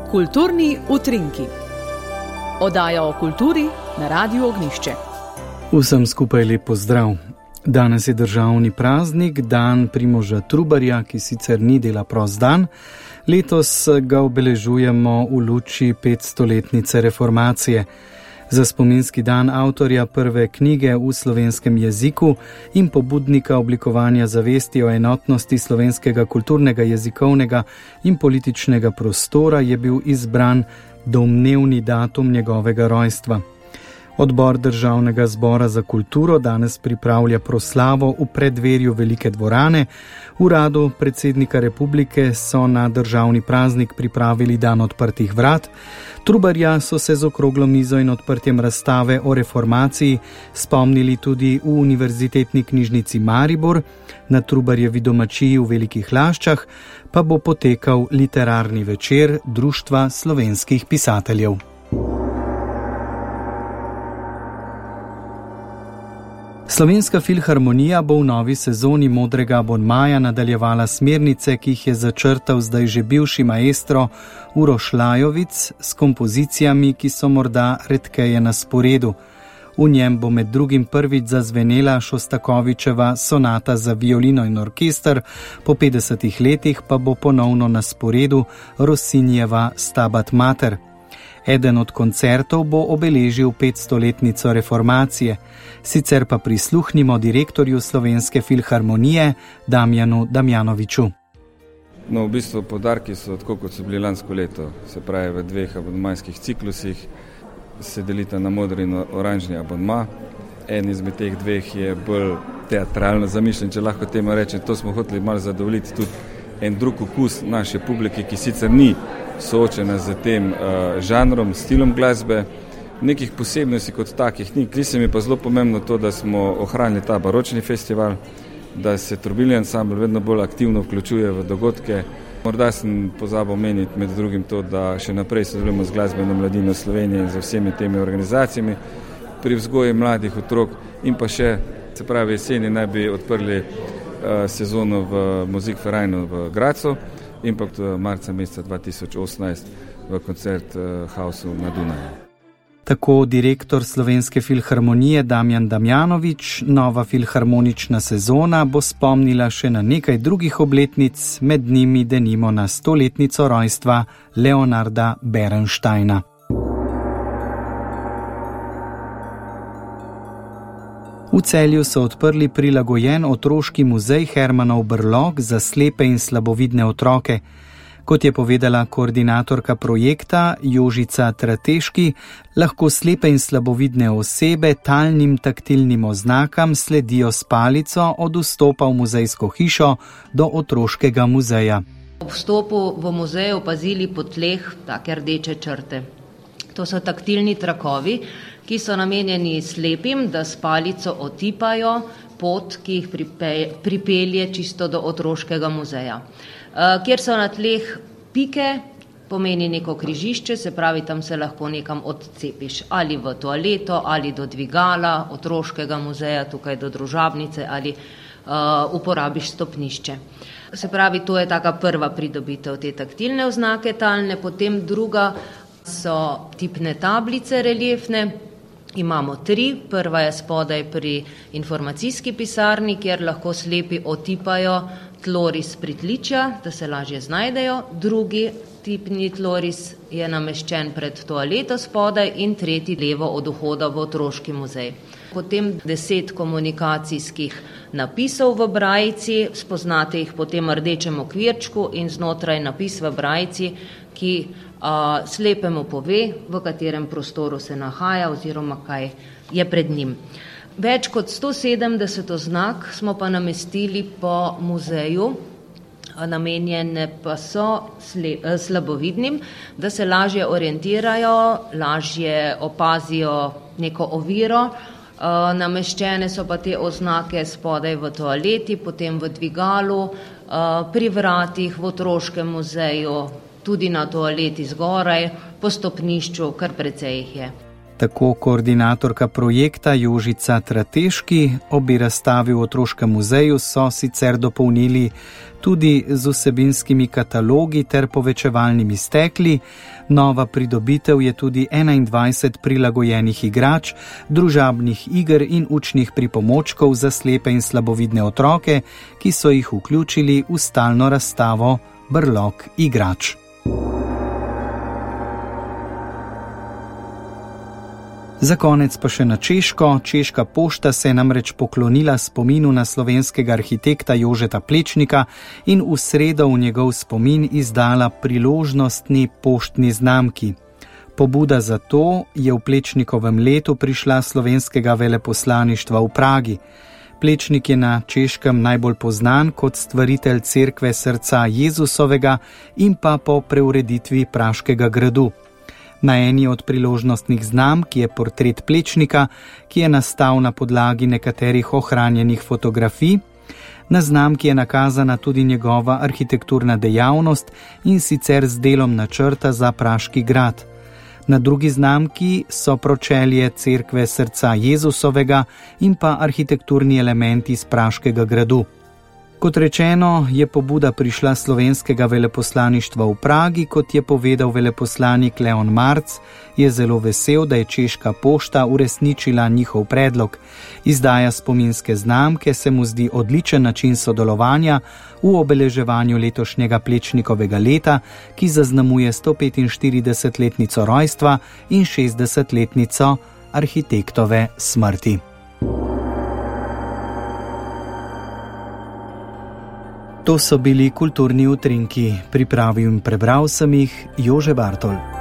Kulturni utrinki. Oddaja o kulturi na Radiu Ognjišče. Vsem skupaj lep pozdrav. Danes je državni praznik, dan Primoža Trubarja, ki sicer ni dela prost dan. Letos ga obeležujemo v luči 500-letnice reformacije. Za spominski dan avtorja prve knjige v slovenskem jeziku in pobudnika oblikovanja zavesti o enotnosti slovenskega kulturnega, jezikovnega in političnega prostora je bil izbran domnevni datum njegovega rojstva. Odbor Državnega zbora za kulturo danes pripravlja proslavo v preddverju Velike dvorane. V uradu predsednika republike so na državni praznik pripravili dan odprtih vrat. Trubarja so se z okroglo mizo in odprtjem razstave o reformaciji spomnili tudi v Univerzitetni knjižnici Maribor. Na Trubarjevi domačiji v Velikih Laščah pa bo potekal literarni večer Društva slovenskih pisateljev. Slovenska filharmonija bo v novi sezoni Modrega abonmaja nadaljevala smernice, ki jih je začrtal zdaj že bivši maestro Uroš Lajovic s kompozicijami, ki so morda redkeje na sporedu. V njem bo med drugim prvič zazvenela Šostakovičeva sonata za violino in orkester, po 50 letih pa bo ponovno na sporedu Rossinijeva Stabat Mater. Eden od koncertov bo obeležil 500-letnico reformacije. Sicer pa prisluhnimo direktorju Slovenske filharmonije Damjanu Damjanoviču. No, v bistvu poudarki so tako, kot so bili lansko leto, se pravi v dveh abonmajskih ciklusih, se delita na modri in oranžni abonma. En izmed teh dveh je bolj teatralno zamišljen, če lahko temu rečem. To smo hoteli malo zadovoljiti tudi en drug okus naše publike, ki sicer ni soočena z tem žanrom, stilom glasbe. Nekih posebnosti kot takih ni. Zdi se mi pa zelo pomembno to, da smo ohranili ta baročni festival, da se trobilni ansambl vedno bolj aktivno vključuje v dogodke. Morda sem pozabil omeniti med drugim to, da še naprej sodelujemo z Glasbeno mladino Slovenije in z vsemi temi organizacijami pri vzgoji mladih otrok in pa še, se pravi, jeseni naj bi odprli sezono v Musikvereinu v Gracu in pa marca meseca 2018 v koncert Hausu na Dunaju. Tako direktor Slovenske filharmonije Damjan Damjanovič. Nova filharmonična sezona bo spomnila še na nekaj drugih obletnic, med njimi denimo na 100-letnico rojstva Leonarda Bernsteina. V Celju so odprli prilagojen otroški muzej Hermanov Brlog za slepe in slabovidne otroke. Kot je povedala koordinatorka projekta Jožica Trateški, lahko slepe in slabovidne osebe talnim taktilnim oznakam sledijo s palico od vstopa v muzejsko hišo do otroškega muzeja. Ob vstopu v muzej opazili po tleh take rdeče črte. To so taktilni trakovi, ki so namenjeni slepim, da s palico otipajo pot, ki jih pripelje čisto do otroškega muzeja. Kjer so na tleh pike, pomeni neko križišče, se pravi, tam se lahko nekam odcepiš, ali v toaleto, ali do dvigala otroškega muzeja, tukaj do družabnice, ali uporabiš stopnišče. Se pravi, to je taka prva pridobitev te taktilne oznake talne, potem druga so tipne tablice reliefne. Imamo 3, prva je spodaj pri informacijski pisarni, kjer lahko slepi otipajo tloris pritličja, da se lažje znajdejo. Drugi tipni tloris je nameščen pred toaleto spodaj in tretji levo od vhoda v otroški muzej. Potem 10 komunikacijskih napisov v brajici, spoznate jih po tem rdečem okvirčku in znotraj napis v brajici, ki slepemu pove, v katerem prostoru se nahaja oziroma kaj je pred njim. Več kot 170 oznak smo pa namestili po muzeju, namenjene pa so slabovidnim, da se lažje orientirajo, lažje opazijo neko oviro. Nameščene so pa te oznake spodaj v toaleti, potem v dvigalu, pri vratih v otroškem muzeju, tudi na toaleti zgoraj, po stopnišču, kar precej jih je. Tako koordinatorka projekta Jožica Trateški. Obi razstavi v Otroškem muzeju so sicer dopolnili tudi z vsebinskimi katalogi ter povečevalnimi stekli. Nova pridobitev je tudi 21 prilagojenih igrač, družabnih iger in učnih pripomočkov za slepe in slabovidne otroke, ki so jih vključili v stalno razstavo Brlog igrač. Za konec pa še na Češko. Češka pošta se je namreč poklonila spominu na slovenskega arhitekta Jožeta Plečnika in v sredo v njegov spomin izdala priložnostni poštni znamki. Pobuda za to je v Plečnikovem letu prišla slovenskega veleposlaništva v Pragi. Plečnik je na Češkem najbolj poznan kot stvaritelj cerkve Srca Jezusovega in pa po preureditvi Praškega gradu. Na eni od priložnostnih znamk je portret Plečnika, ki je nastal na podlagi nekaterih ohranjenih fotografij. Na znamki je nakazana tudi njegova arhitekturna dejavnost in sicer z delom načrta za Praški grad. Na drugi znamki so pročelje cerkve Srca Jezusovega in pa arhitekturni elementi iz Praškega gradu. Kot rečeno, je pobuda prišla slovenskega veleposlaništva v Pragi. Kot je povedal veleposlanik Leon Marc, je zelo vesel, da je Češka pošta uresničila njihov predlog. Izdaja spominske znamke se mu zdi odličen način sodelovanja v obeleževanju letošnjega Plečnikovega leta, ki zaznamuje 145-letnico rojstva in 60-letnico arhitektove smrti. To so bili kulturni utrinki. Pripravil in prebral sem jih Jože Bartol.